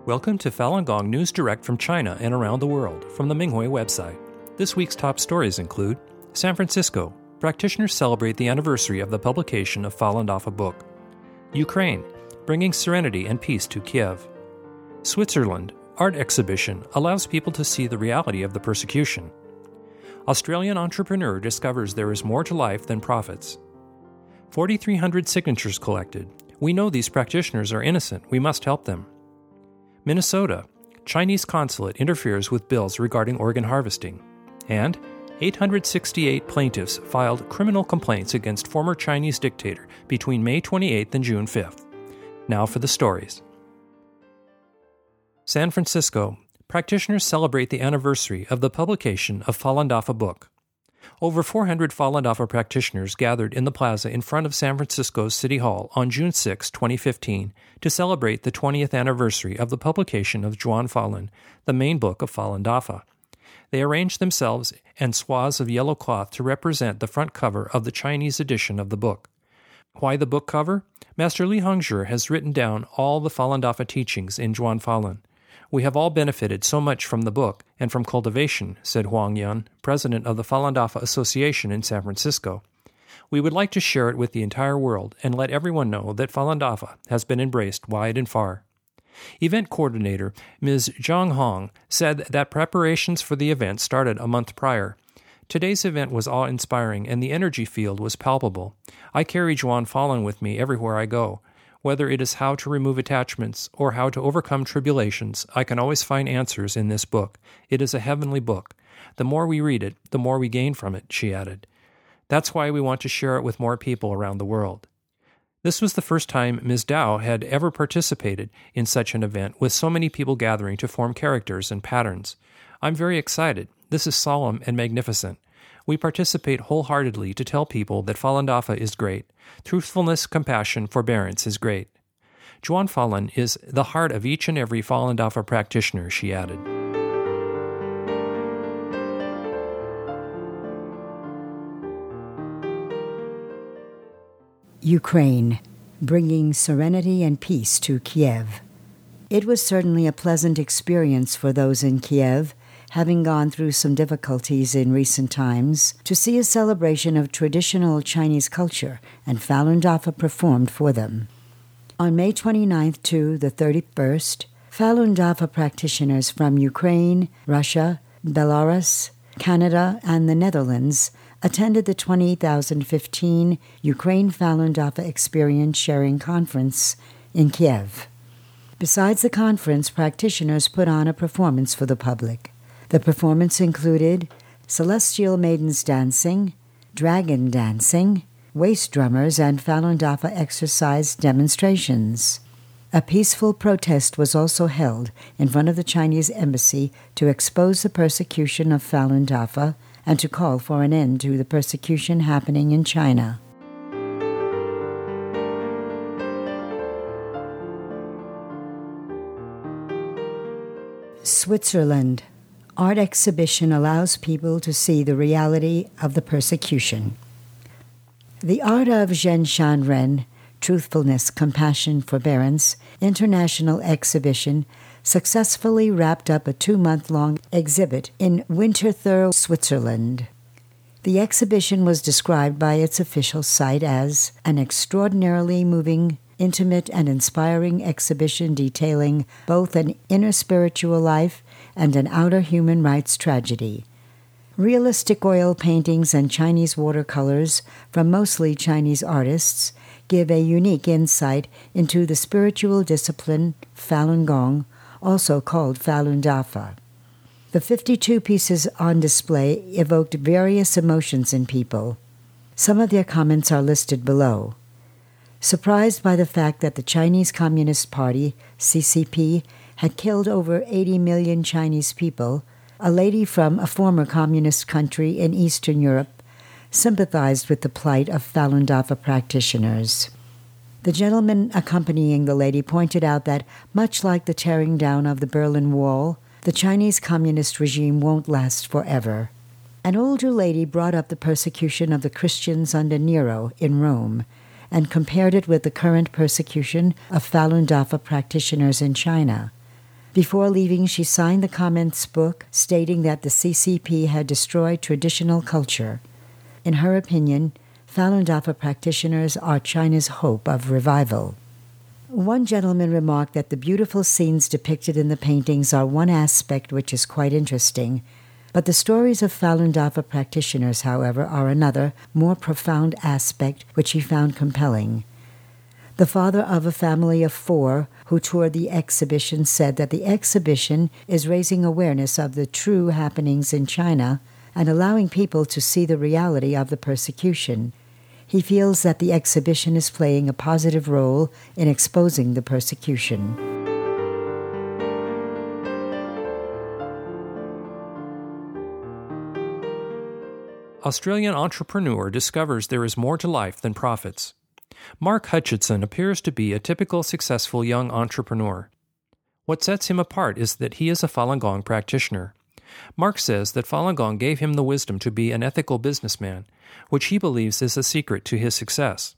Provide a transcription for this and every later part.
Welcome to Falun Gong News Direct from China and around the world from the Minghui website. This week's top stories include San Francisco. Practitioners celebrate the anniversary of the publication of Falun Dafa book. Ukraine. Bringing serenity and peace to Kiev. Switzerland. Art exhibition allows people to see the reality of the persecution. Australian entrepreneur discovers there is more to life than profits. 4,300 signatures collected. We know these practitioners are innocent. We must help them. Minnesota. Chinese consulate interferes with bills regarding organ harvesting. And 868 plaintiffs filed criminal complaints against former Chinese dictator between May 28th and June 5th. Now for the stories. San Francisco. Practitioners celebrate the anniversary of the publication of Falun Dafa book. Over 400 Falun Dafa practitioners gathered in the plaza in front of San Francisco's City Hall on June 6, 2015, to celebrate the 20th anniversary of the publication of Zhuan Falun, the main book of Falun Dafa. They arranged themselves in swaths of yellow cloth to represent the front cover of the Chinese edition of the book. Why the book cover? Master Li Hongzhi has written down all the Falun Dafa teachings in Zhuan Falun. We have all benefited so much from the book and from cultivation, said Huang Yun, president of the Falun Dafa Association in San Francisco. We would like to share it with the entire world and let everyone know that Falun Dafa has been embraced wide and far. Event coordinator Ms. Zhang Hong said that preparations for the event started a month prior. Today's event was awe-inspiring and the energy field was palpable. I carry Zhuan Falun with me everywhere I go. Whether it is how to remove attachments or how to overcome tribulations, I can always find answers in this book. It is a heavenly book. The more we read it, the more we gain from it, she added. That's why we want to share it with more people around the world. This was the first time Ms. Dao had ever participated in such an event with so many people gathering to form characters and patterns. I'm very excited. This is solemn and magnificent. We participate wholeheartedly to tell people that Falun Dafa is great. Truthfulness, compassion, forbearance is great. Zhuan Falun is the heart of each and every Falun Dafa practitioner, she added. Ukraine, bringing serenity and peace to Kiev. It was certainly a pleasant experience for those in Kiev, having gone through some difficulties in recent times, to see a celebration of traditional Chinese culture and Falun Dafa performed for them. On May 29th to the 31st, Falun Dafa practitioners from Ukraine, Russia, Belarus, Canada, and the Netherlands attended the 2015 Ukraine Falun Dafa Experience Sharing Conference in Kiev. Besides the conference, practitioners put on a performance for the public. The performance included celestial maidens dancing, dragon dancing, waist drummers, and Falun Dafa exercise demonstrations. A peaceful protest was also held in front of the Chinese embassy to expose the persecution of Falun Dafa and to call for an end to the persecution happening in China. Switzerland. Art exhibition allows people to see the reality of the persecution. The Art of Zhenshan Ren, Truthfulness, Compassion, Forbearance, International Exhibition successfully wrapped up a 2-month-long exhibit in Winterthur, Switzerland. The exhibition was described by its official site as an extraordinarily moving, intimate, and inspiring exhibition detailing both an inner spiritual life and an outer human rights tragedy. Realistic oil paintings and Chinese watercolors from mostly Chinese artists give a unique insight into the spiritual discipline Falun Gong, also called Falun Dafa. The 52 pieces on display evoked various emotions in people. Some of their comments are listed below. Surprised by the fact that the Chinese Communist Party, CCP, had killed over 80 million Chinese people, a lady from a former communist country in Eastern Europe sympathized with the plight of Falun Dafa practitioners. The gentleman accompanying the lady pointed out that, much like the tearing down of the Berlin Wall, the Chinese communist regime won't last forever. An older lady brought up the persecution of the Christians under Nero in Rome and compared it with the current persecution of Falun Dafa practitioners in China. Before leaving, she signed the comments book stating that the CCP had destroyed traditional culture. In her opinion, Falun Dafa practitioners are China's hope of revival. One gentleman remarked that the beautiful scenes depicted in the paintings are one aspect which is quite interesting, but the stories of Falun Dafa practitioners, however, are another, more profound aspect which he found compelling. The father of a family of 4 who toured the exhibition said that the exhibition is raising awareness of the true happenings in China and allowing people to see the reality of the persecution. He feels that the exhibition is playing a positive role in exposing the persecution. Australian entrepreneur discovers there is more to life than profits. Mark Hutchinson appears to be a typical successful young entrepreneur. What sets him apart is that he is a Falun Gong practitioner. Mark says that Falun Gong gave him the wisdom to be an ethical businessman, which he believes is a secret to his success.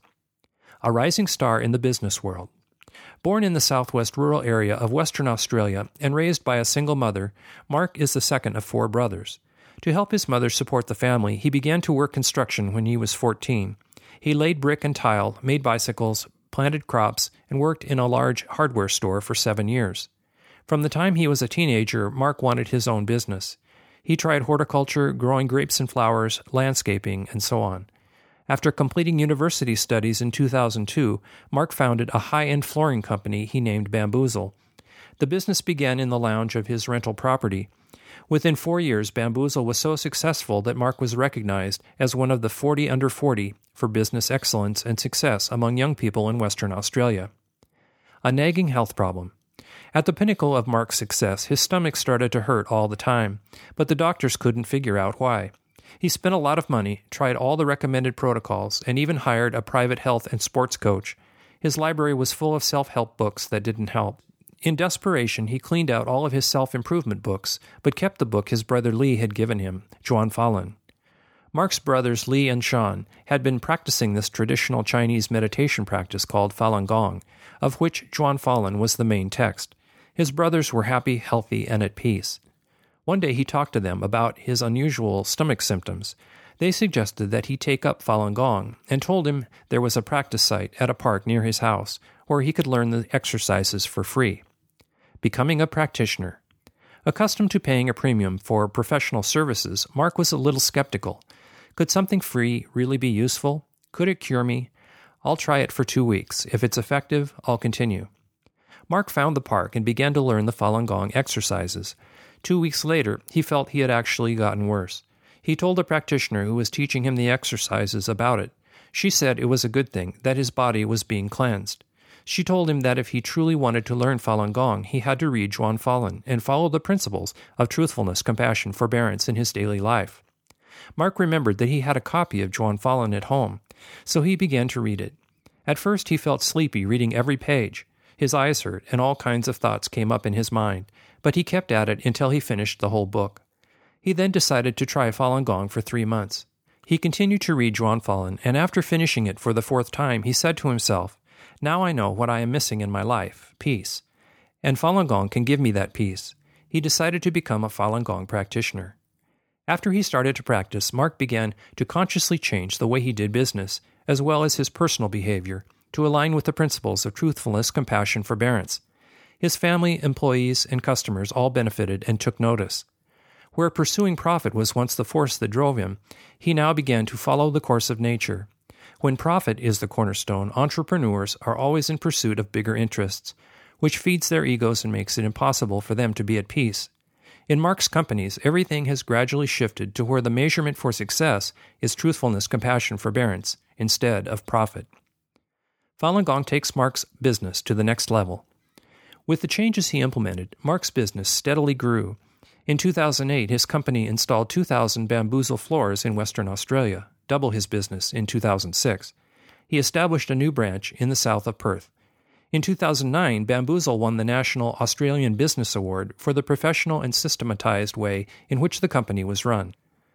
A rising star in the business world. Born in the southwest rural area of Western Australia and raised by a single mother, Mark is the second of 4 brothers. To help his mother support the family, he began to work construction when he was 14. He laid brick and tile, made bicycles, planted crops, and worked in a large hardware store for 7 years. From the time he was a teenager, Mark wanted his own business. He tried horticulture, growing grapes and flowers, landscaping, and so on. After completing university studies in 2002, Mark founded a high-end flooring company he named Bamboozle. The business began in the lounge of his rental property. Within 4 years, Bamboozle was so successful that Mark was recognized as one of the 40 under 40 for business excellence and success among young people in Western Australia. A nagging health problem. At the pinnacle of Mark's success, his stomach started to hurt all the time, but the doctors couldn't figure out why. He spent a lot of money, tried all the recommended protocols, and even hired a private health and sports coach. His library was full of self-help books that didn't help. In desperation, he cleaned out all of his self-improvement books, but kept the book his brother Lee had given him, Zhuan Falun. Mark's brothers Li and Shan had been practicing this traditional Chinese meditation practice called Falun Gong, of which Zhuan Falun was the main text. His brothers were happy, healthy, and at peace. One day he talked to them about his unusual stomach symptoms. They suggested that he take up Falun Gong and told him there was a practice site at a park near his house where he could learn the exercises for free. Becoming a practitioner. Accustomed to paying a premium for professional services, Mark was a little skeptical. Could something free really be useful? Could it cure me? I'll try it for 2 weeks. If it's effective, I'll continue. Mark found the park and began to learn the Falun Gong exercises. 2 weeks later, he felt he had actually gotten worse. He told the practitioner who was teaching him the exercises about it. She said it was a good thing, that his body was being cleansed. She told him that if he truly wanted to learn Falun Gong, he had to read Zhuan Falun and follow the principles of truthfulness, compassion, forbearance in his daily life. Mark remembered that he had a copy of Zhuan Falun at home, so he began to read it. At first he felt sleepy reading every page. His eyes hurt, and all kinds of thoughts came up in his mind, but he kept at it until he finished the whole book. He then decided to try Falun Gong for 3 months. He continued to read Zhuan Falun, and after finishing it for the 4th time, he said to himself, "Now I know what I am missing in my life, peace. And Falun Gong can give me that peace." He decided to become a Falun Gong practitioner. After he started to practice, Mark began to consciously change the way he did business, as well as his personal behavior, to align with the principles of truthfulness, compassion, forbearance. His family, employees, and customers all benefited and took notice. Where pursuing profit was once the force that drove him, he now began to follow the course of nature. When profit is the cornerstone, entrepreneurs are always in pursuit of bigger interests, which feeds their egos and makes it impossible for them to be at peace. In Mark's companies, everything has gradually shifted to where the measurement for success is truthfulness, compassion, forbearance, instead of profit. Falun Gong takes Mark's business to the next level. With the changes he implemented, Mark's business steadily grew. In 2008, his company installed 2,000 Bamboozle floors in Western Australia, double his business in 2006. He established a new branch in the south of Perth. In 2009, Bamboozle won the National Australian Business Award for the professional and systematized way in which the company was run.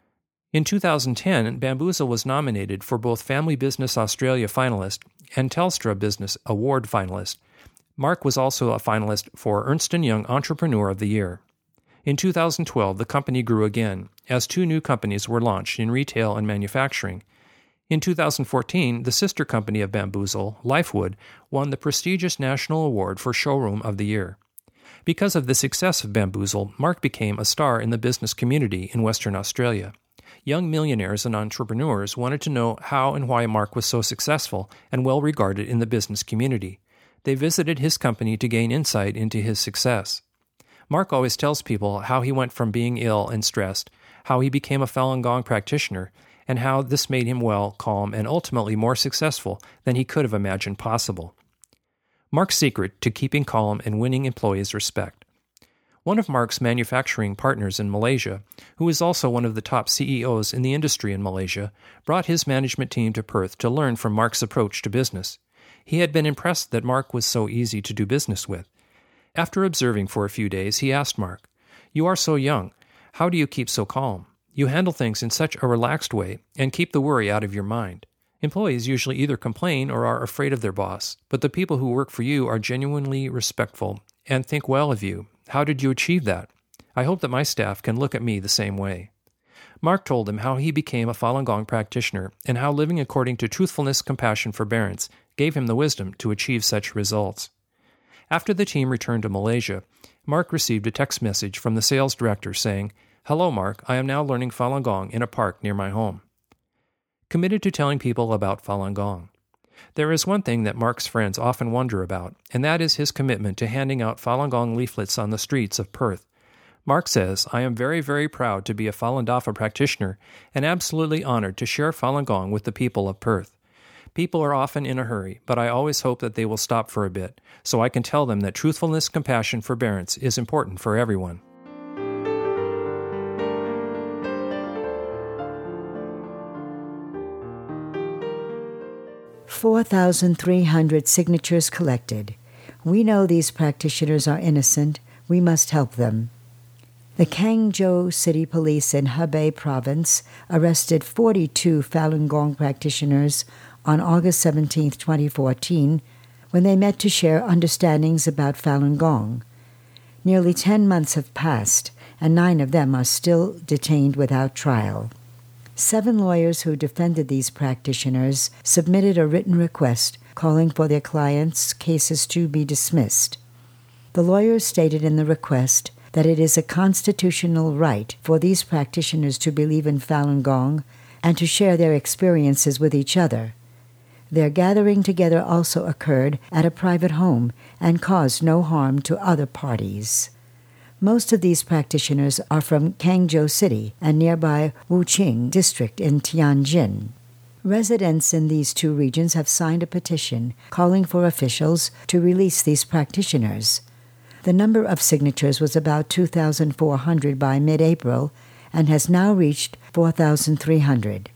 In 2010, Bamboozle was nominated for both Family Business Australia finalist and Telstra Business Award finalist. Mark was also a finalist for Ernst & Young Entrepreneur of the Year. In 2012, the company grew again, as 2 new companies were launched in retail and manufacturing. In 2014, the sister company of Bamboozle, Lifewood, won the prestigious National Award for Showroom of the Year. Because of the success of Bamboozle, Mark became a star in the business community in Western Australia. Young millionaires and entrepreneurs wanted to know how and why Mark was so successful and well regarded in the business community. They visited his company to gain insight into his success. Mark always tells people how he went from being ill and stressed, how he became a Falun Gong practitioner, and how this made him well, calm, and ultimately more successful than he could have imagined possible. Mark's secret to keeping calm and winning employees' respect. One of Mark's manufacturing partners in Malaysia, who is also one of the top CEOs in the industry in Malaysia, brought his management team to Perth to learn from Mark's approach to business. He had been impressed that Mark was so easy to do business with. After observing for a few days, he asked Mark, "You are so young. How do you keep so calm? You handle things in such a relaxed way and keep the worry out of your mind. Employees usually either complain or are afraid of their boss, but the people who work for you are genuinely respectful and think well of you. How did you achieve that? I hope that my staff can look at me the same way." Mark told him how he became a Falun Gong practitioner and how living according to truthfulness, compassion, forbearance gave him the wisdom to achieve such results. After the team returned to Malaysia, Mark received a text message from the sales director saying, "Hello, Mark. I am now learning Falun Gong in a park near my home." Committed to telling people about Falun Gong. There is one thing that Mark's friends often wonder about, and that is his commitment to handing out Falun Gong leaflets on the streets of Perth. Mark says, "I am very, very proud to be a Falun Dafa practitioner and absolutely honored to share Falun Gong with the people of Perth. People are often in a hurry, but I always hope that they will stop for a bit, so I can tell them that truthfulness, compassion, forbearance is important for everyone." "4,300 signatures collected. We know these practitioners are innocent. We must help them." The Kangzhou City Police in Hebei Province arrested 42 Falun Gong practitioners on August 17, 2014, when they met to share understandings about Falun Gong. Nearly 10 months have passed, and 9 of them are still detained without trial. 7 lawyers who defended these practitioners submitted a written request calling for their clients' cases to be dismissed. The lawyers stated in the request that it is a constitutional right for these practitioners to believe in Falun Gong and to share their experiences with each other. Their gathering together also occurred at a private home and caused no harm to other parties. Most of these practitioners are from Kangzhou City and nearby Wuqing District in Tianjin. Residents in these 2 regions have signed a petition calling for officials to release these practitioners. The number of signatures was about 2,400 by mid-April and has now reached 4,300.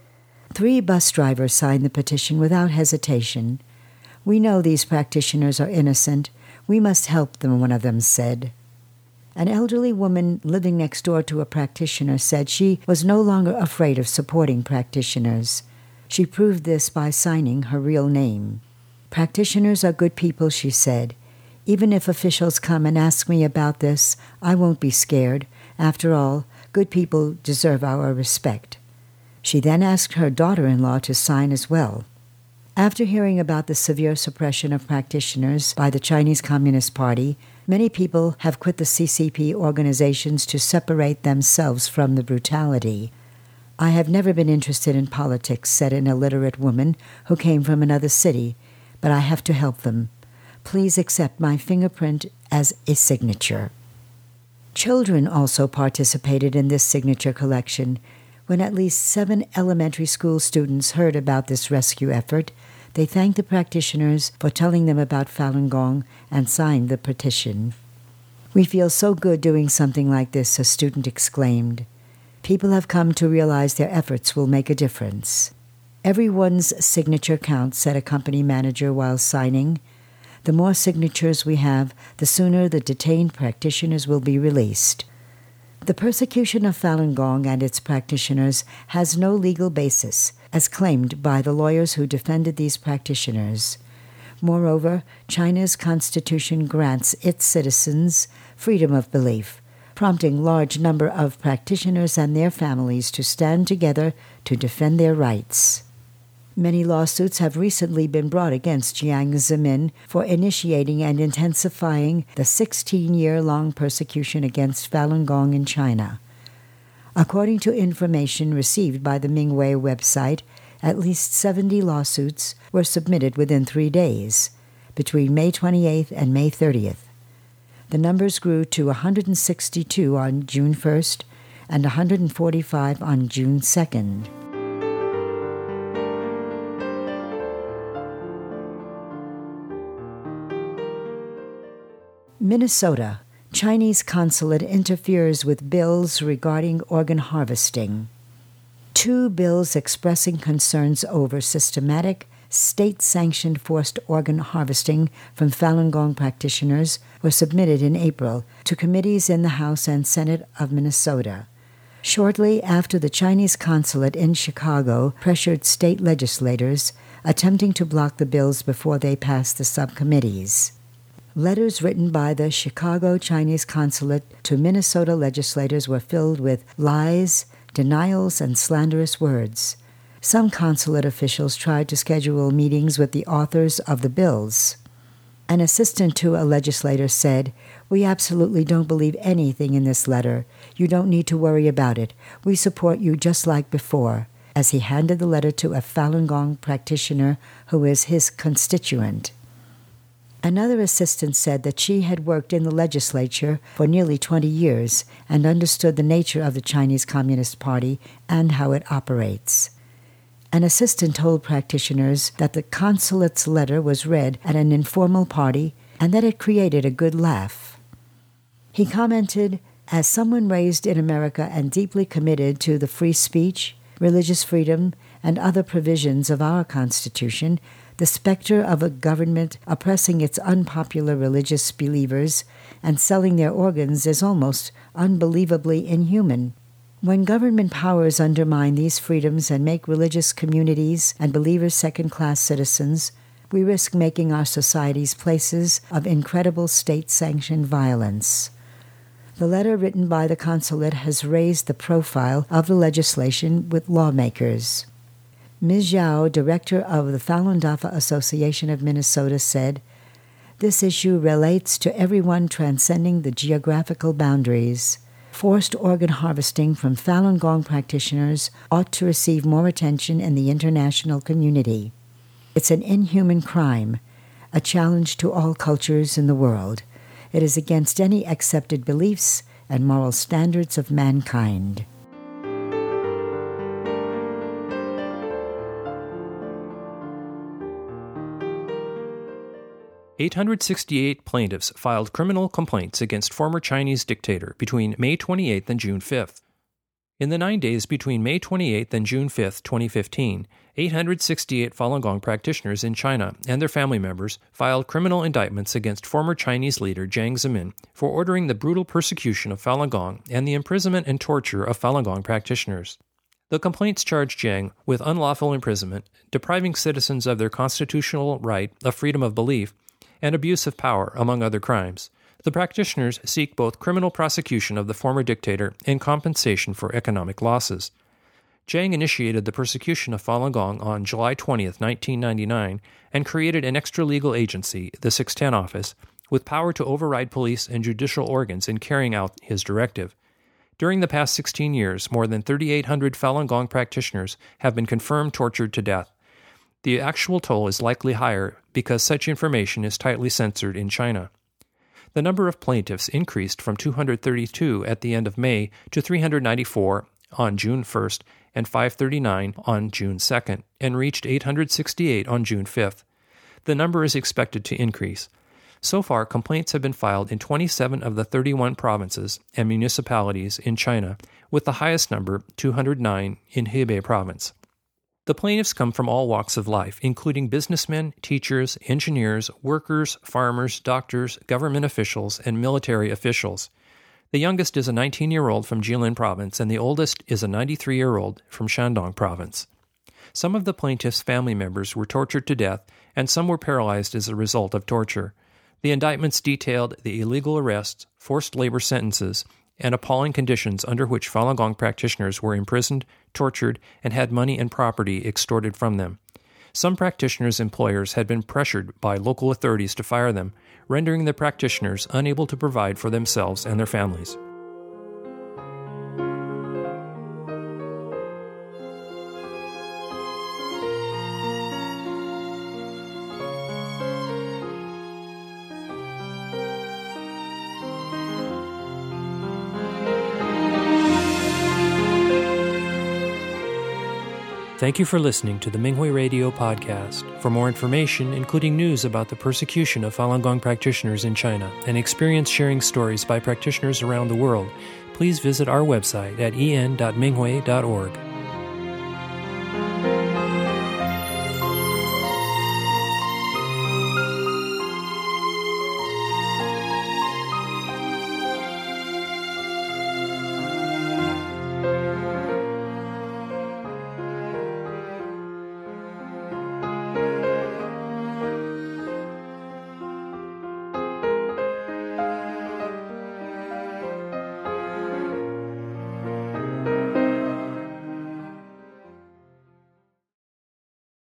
3 bus drivers signed the petition without hesitation. "We know these practitioners are innocent. We must help them," one of them said. An elderly woman living next door to a practitioner said she was no longer afraid of supporting practitioners. She proved this by signing her real name. "Practitioners are good people," she said. "Even if officials come and ask me about this, I won't be scared. After all, good people deserve our respect." She then asked her daughter-in-law to sign as well. After hearing about the severe suppression of practitioners by the Chinese Communist Party, many people have quit the CCP organizations to separate themselves from the brutality. "I have never been interested in politics," said an illiterate woman who came from another city, "but I have to help them. Please accept my fingerprint as a signature." Children also participated in this signature collection. When at least 7 elementary school students heard about this rescue effort, they thanked the practitioners for telling them about Falun Gong and signed the petition. "We feel so good doing something like this," a student exclaimed. "People have come to realize their efforts will make a difference." "Everyone's signature counts," said a company manager while signing. "The more signatures we have, the sooner the detained practitioners will be released." The persecution of Falun Gong and its practitioners has no legal basis, as claimed by the lawyers who defended these practitioners. Moreover, China's constitution grants its citizens freedom of belief, prompting large number of practitioners and their families to stand together to defend their rights. Many lawsuits have recently been brought against Jiang Zemin for initiating and intensifying the 16-year-long persecution against Falun Gong in China. According to information received by the Mingwei website, at least 70 lawsuits were submitted within 3 days, between May 28th and May 30th. The numbers grew to 162 on June 1st and 145 on June 2nd. Minnesota. Chinese consulate interferes with bills regarding organ harvesting. 2 bills expressing concerns over systematic, state-sanctioned forced organ harvesting from Falun Gong practitioners were submitted in April to committees in the House and Senate of Minnesota. Shortly after the Chinese consulate in Chicago pressured state legislators, attempting to block the bills before they passed the subcommittees. Letters written by the Chicago Chinese consulate to Minnesota legislators were filled with lies, denials, and slanderous words. Some consulate officials tried to schedule meetings with the authors of the bills. An assistant to a legislator said, "We absolutely don't believe anything in this letter. You don't need to worry about it. We support you just like before," as he handed the letter to a Falun Gong practitioner who is his constituent. Another assistant said that she had worked in the legislature for nearly 20 years and understood the nature of the Chinese Communist Party and how it operates. An assistant told practitioners that the consulate's letter was read at an informal party and that it created a good laugh. He commented, "As someone raised in America and deeply committed to the free speech, religious freedom, and other provisions of our Constitution, the specter of a government oppressing its unpopular religious believers and selling their organs is almost unbelievably inhuman. When government powers undermine these freedoms and make religious communities and believers second-class citizens, we risk making our societies places of incredible state-sanctioned violence." The letter written by the consulate has raised the profile of the legislation with lawmakers. Ms. Zhao, director of the Falun Dafa Association of Minnesota, said, "This issue relates to everyone transcending the geographical boundaries. Forced organ harvesting from Falun Gong practitioners ought to receive more attention in the international community. It's an inhuman crime, a challenge to all cultures in the world. It is against any accepted beliefs and moral standards of mankind." "868 plaintiffs filed criminal complaints against former Chinese dictator between May 28th and June 5th. In the 9 days between May 28th and June 5th, 2015, 868 Falun Gong practitioners in China and their family members filed criminal indictments against former Chinese leader Jiang Zemin for ordering the brutal persecution of Falun Gong and the imprisonment and torture of Falun Gong practitioners. The complaints charged Jiang with unlawful imprisonment, depriving citizens of their constitutional right of freedom of belief, and abuse of power, among other crimes. The practitioners seek both criminal prosecution of the former dictator and compensation for economic losses. Jiang initiated the persecution of Falun Gong on July 20, 1999, and created an extra-legal agency, the 610 Office, with power to override police and judicial organs in carrying out his directive. During the past 16 years, more than 3,800 Falun Gong practitioners have been confirmed tortured to death. The actual toll is likely higher because such information is tightly censored in China. The number of plaintiffs increased from 232 at the end of May to 394 on June 1st and 539 on June 2nd, and reached 868 on June 5th. The number is expected to increase. So far, complaints have been filed in 27 of the 31 provinces and municipalities in China, with the highest number, 209, in Hebei province. The plaintiffs come from all walks of life, including businessmen, teachers, engineers, workers, farmers, doctors, government officials, and military officials. The youngest is a 19-year-old from Jilin province, and the oldest is a 93-year-old from Shandong province. Some of the plaintiffs' family members were tortured to death, and some were paralyzed as a result of torture. The indictments detailed the illegal arrests, forced labor sentences, and appalling conditions under which Falun Gong practitioners were imprisoned, tortured, and had money and property extorted from them. Some practitioners' employers had been pressured by local authorities to fire them, rendering the practitioners unable to provide for themselves and their families. Thank you for listening to the Minghui Radio podcast. For more information, including news about the persecution of Falun Gong practitioners in China and experience-sharing stories by practitioners around the world, please visit our website at en.minghui.org.